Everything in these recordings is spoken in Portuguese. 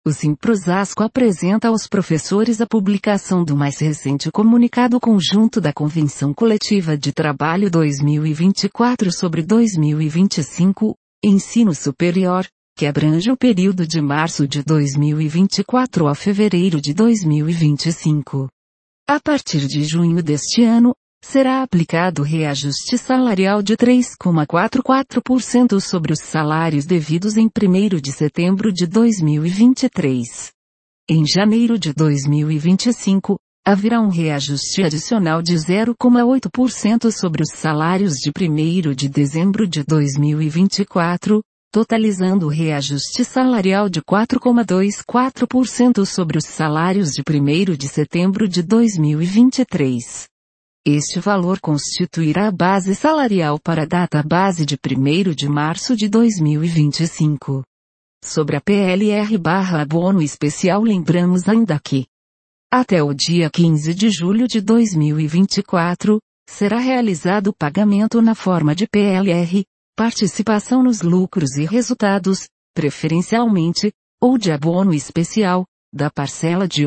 O Simprosasco apresenta aos professores a publicação do mais recente Comunicado Conjunto da Convenção Coletiva de Trabalho 2024 sobre 2025, Ensino Superior, que abrange o período de março de 2024 a fevereiro de 2025. A partir de junho deste ano, será aplicado reajuste salarial de 3,44% sobre os salários devidos em 1º de setembro de 2023. Em janeiro de 2025, haverá um reajuste adicional de 0,8% sobre os salários de 1º de dezembro de 2024, totalizando o reajuste salarial de 4,24% sobre os salários de 1º de setembro de 2023. Este valor constituirá a base salarial para a data base de 1º de março de 2025. Sobre a PLR/abono especial, lembramos ainda que, até o dia 15 de julho de 2024, será realizado o pagamento na forma de PLR, participação nos lucros e resultados, preferencialmente, ou de abono especial, da parcela de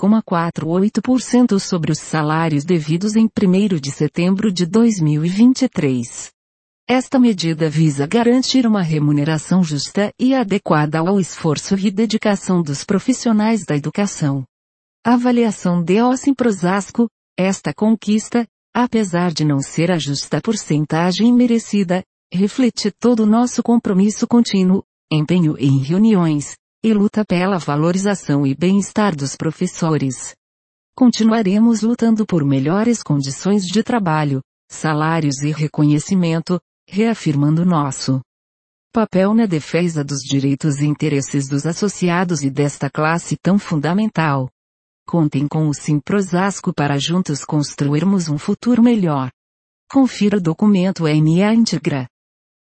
11,48% sobre os salários devidos em 1º de setembro de 2023. Esta medida visa garantir uma remuneração justa e adequada ao esforço e dedicação dos profissionais da educação. Avaliação de Simprosasco: esta conquista, apesar de não ser a justa porcentagem merecida, reflete todo o nosso compromisso contínuo, empenho em reuniões, e luta pela valorização e bem-estar dos professores. Continuaremos lutando por melhores condições de trabalho, salários e reconhecimento, reafirmando nosso papel na defesa dos direitos e interesses dos associados e desta classe tão fundamental. Contem com o Simprosasco para juntos construirmos um futuro melhor. Confira o documento na íntegra.